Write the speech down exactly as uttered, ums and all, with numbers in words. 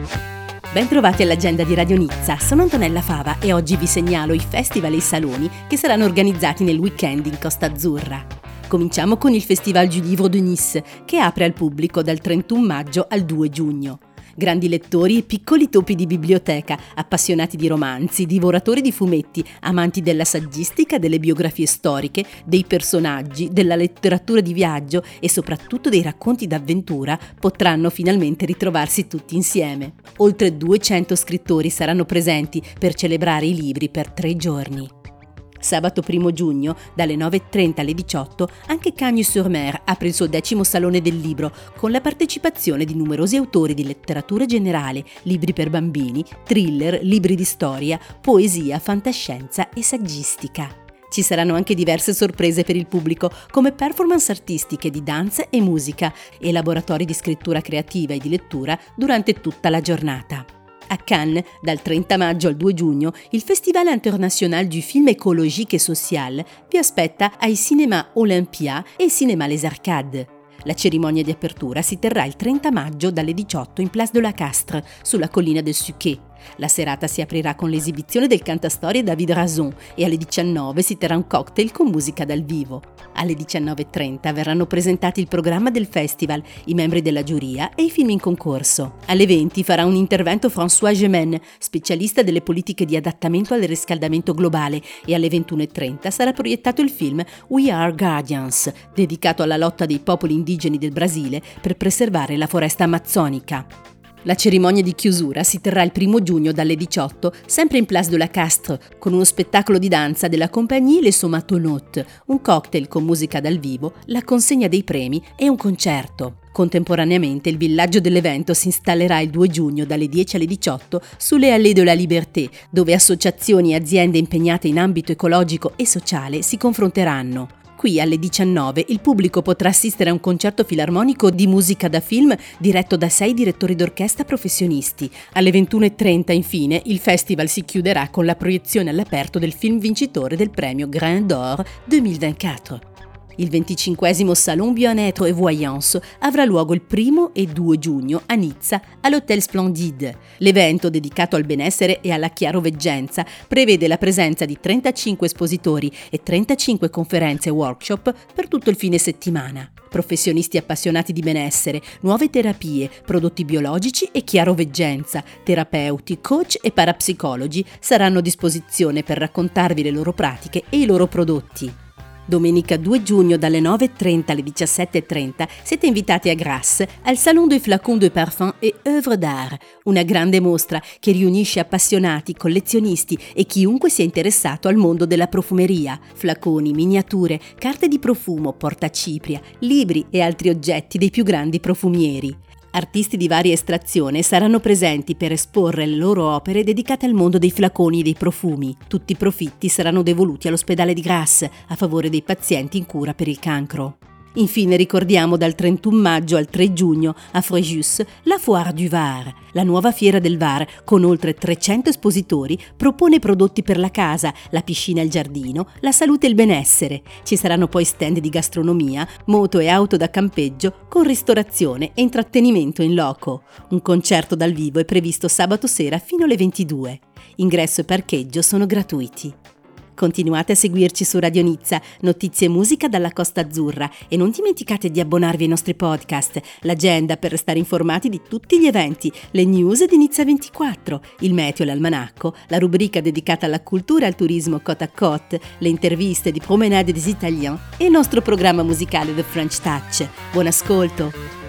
Bentrovati all'agenda di Radio Nizza, sono Antonella Fava e oggi vi segnalo i festival e i saloni che saranno organizzati nel weekend in Costa Azzurra. Cominciamo con il Festival du Livre de Nice, che apre al pubblico dal trentuno maggio al due giugno. Grandi lettori e piccoli topi di biblioteca, appassionati di romanzi, divoratori di fumetti, amanti della saggistica, delle biografie storiche, dei personaggi, della letteratura di viaggio e soprattutto dei racconti d'avventura potranno finalmente ritrovarsi tutti insieme. Oltre duecento scrittori saranno presenti per celebrare i libri per tre giorni. Sabato primo giugno, dalle nove e trenta alle diciotto, anche Cagnes-sur-Mer apre il suo decimo Salone del Libro, con la partecipazione di numerosi autori di letteratura generale, libri per bambini, thriller, libri di storia, poesia, fantascienza e saggistica. Ci saranno anche diverse sorprese per il pubblico, come performance artistiche di danza e musica e laboratori di scrittura creativa e di lettura durante tutta la giornata. A Cannes, dal trenta maggio al due giugno, il Festival International du Film Écologique et Social vi aspetta ai Cinéma Olympia e Cinéma Les Arcades. La cerimonia di apertura si terrà il trenta maggio dalle diciotto in Place de la Castre, sulla collina del Suquet. La serata si aprirà con l'esibizione del cantastorie David Razon e alle diciannove si terrà un cocktail con musica dal vivo. Alle diciannove e trenta verranno presentati il programma del festival, i membri della giuria e i film in concorso. Alle venti farà un intervento François Gemène, specialista delle politiche di adattamento al riscaldamento globale, e alle ventuno e trenta sarà proiettato il film We Are Guardians, dedicato alla lotta dei popoli indigeni del Brasile per preservare la foresta amazzonica. La cerimonia di chiusura si terrà il primo giugno dalle diciotto, sempre in Place de la Castre, con uno spettacolo di danza della compagnie Les Somatonautes, un cocktail con musica dal vivo, la consegna dei premi e un concerto. Contemporaneamente il villaggio dell'evento si installerà il due giugno dalle dieci alle diciotto sulle Allées de la Liberté, dove associazioni e aziende impegnate in ambito ecologico e sociale si confronteranno. Qui alle diciannove il pubblico potrà assistere a un concerto filarmonico di musica da film diretto da sei direttori d'orchestra professionisti. Alle ventuno e trenta infine il festival si chiuderà con la proiezione all'aperto del film vincitore del premio Grain d'Or duemilaventiquattro. Il venticinquesimo Salon Bien-être et Voyance avrà luogo il primo e due giugno a Nizza all'Hôtel Splendide. L'evento, dedicato al benessere e alla chiaroveggenza, prevede la presenza di trentacinque espositori e trentacinque conferenze e workshop per tutto il fine settimana. Professionisti appassionati di benessere, nuove terapie, prodotti biologici e chiaroveggenza, terapeuti, coach e parapsicologi saranno a disposizione per raccontarvi le loro pratiche e i loro prodotti. Domenica due giugno dalle nove e trenta alle diciassette e trenta siete invitati a Grasse al Salon des Flacons de Parfum et Œuvres d'Art, una grande mostra che riunisce appassionati, collezionisti e chiunque sia interessato al mondo della profumeria. Flaconi, miniature, carte di profumo, portacipria, libri e altri oggetti dei più grandi profumieri. Artisti di varia estrazione saranno presenti per esporre le loro opere dedicate al mondo dei flaconi e dei profumi. Tutti i profitti saranno devoluti all'ospedale di Grasse a favore dei pazienti in cura per il cancro. Infine ricordiamo dal trentuno maggio al tre giugno a Fréjus la Foire du Var. La nuova fiera del Var, con oltre trecento espositori, propone prodotti per la casa, la piscina e il giardino, la salute e il benessere. Ci saranno poi stand di gastronomia, moto e auto da campeggio, con ristorazione e intrattenimento in loco. Un concerto dal vivo è previsto sabato sera fino alle ventidue. Ingresso e parcheggio sono gratuiti. Continuate a seguirci su Radio Nizza, notizie e musica dalla Costa Azzurra, e non dimenticate di abbonarvi ai nostri podcast, l'agenda per restare informati di tutti gli eventi, le news di Nizza ventiquattro, il meteo e l'almanacco, la rubrica dedicata alla cultura e al turismo Côte à Côte, le interviste di Promenade des Italiens e il nostro programma musicale The French Touch. Buon ascolto!